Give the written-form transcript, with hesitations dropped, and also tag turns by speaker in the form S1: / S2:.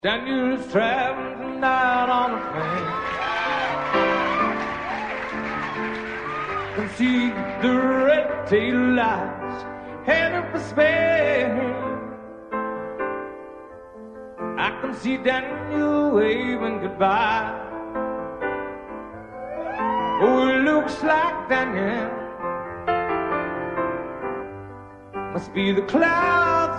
S1: Daniel's traveling tonight on a plane. Can see the red tail lights headed for Spain. I can see Daniel waving goodbye. Oh, it looks like Daniel must be the cloud